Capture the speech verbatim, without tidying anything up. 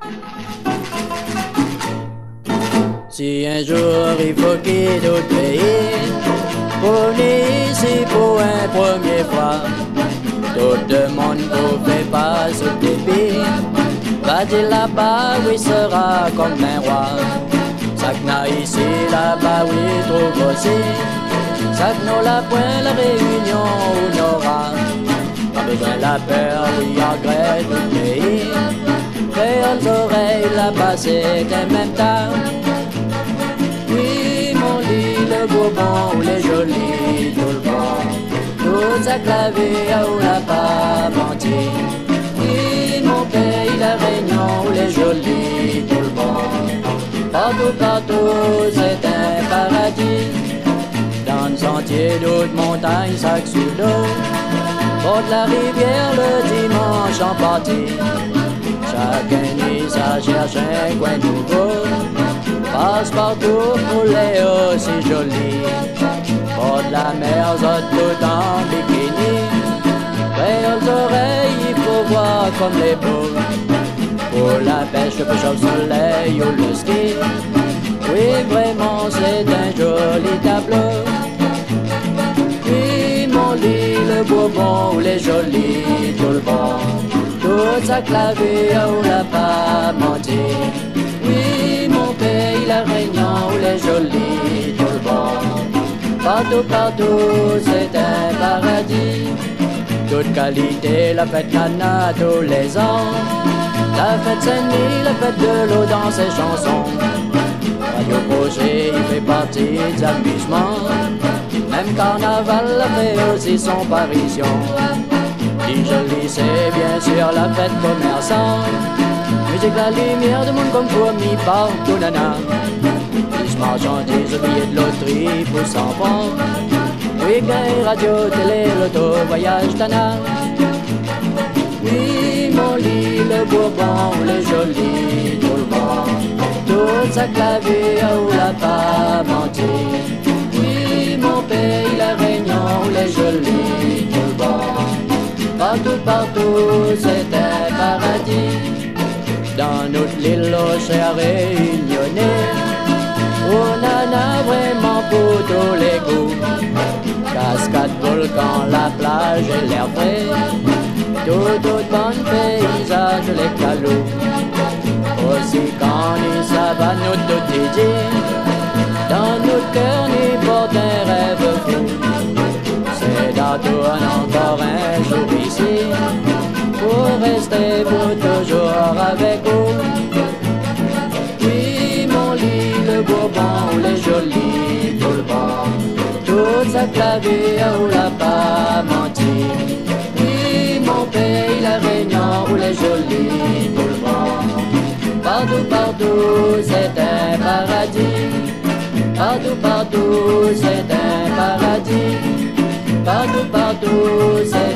Si un jour il faut quitter d'autres pays, pour venir ici pour un premier fois, tout le monde vous fait pas sous débit. Va dire là-bas, oui, sera comme un roi. Ça que n'a ici, là-bas, oui, trouve aussi. Ça que nous la point, la réunion où n'aura pas besoin de la peur, oui, en gré tout le pays. Créoles oreilles, là-bas, c'est en même temps. Oui, mon lit, le Bourbon ou les jolis, tout le monde. Tout ça clavé, où n'a pas menti. Oui, mon pays, la Réunion ou les jolis, tout le monde. Partout, partout, c'est un paradis. Dans le sentier d'autres montagnes, sac sous l'eau. Bord de la rivière, le dimanche en partie. Chacun nuit, ça cherche un coin nouveau. Passe partout pour les aussi jolis. Bord de la mer, zot tout en bikini. Près aux oreilles, il faut voir comme les beaux. Pour la pêche, le pêche au soleil ou le ski. Oui, vraiment, c'est un joli tableau. Oui, mon lit, le Bourbon ou les jolis, tout le bon. Tout ça clavé, on n'a pas menti. Oui, mon pays, la Réunion ou les jolis, tout le bon. Partout, partout, c'est un paradis. Toute qualité, la fête Cana tous les ans. La fête Saint-Denis, la fête de l'eau dans ses chansons. Radio Projet, il fait partie des amusements. Même Carnaval fait aussi son parution. Dit joli, c'est bien sûr la fête commerçante. Musique, la lumière, de monde comme fourmi partout, nana. Plus marchandises, billets de loterie pour cent francs. Oui, gain, radio, télé, l'auto, voyage, tana. Oui, mon lit, le Bourbon, les jolis, tout le monde. Tout ça clavé, où l'a pas menti. Oui, mon pays, la Réunion, les jolis, tout le monde. Partout, partout, c'est un paradis. Dans notre île, cher réunionnais, on en a vraiment pour tous les goûts. Cascade, volcan, la plage et l'air frais. Tout, tout bon paysage, les calots. Aussi quand il savane, nous tout est dit. Dans notre cœur, n'y porte un rêve fou. C'est d'atourne encore un jour ici. Pour rester pour toujours avec vous. Oui, mon lit, le Bourbon, les jolis, tout le bon. Tout ça clavé, où l'a pas menti. Oui, mon pays, la Réunion, où les jolis, tout le bon. Partout, partout, c'est un paradis. Partout, partout, c'est un paradis. Partout, partout, c'est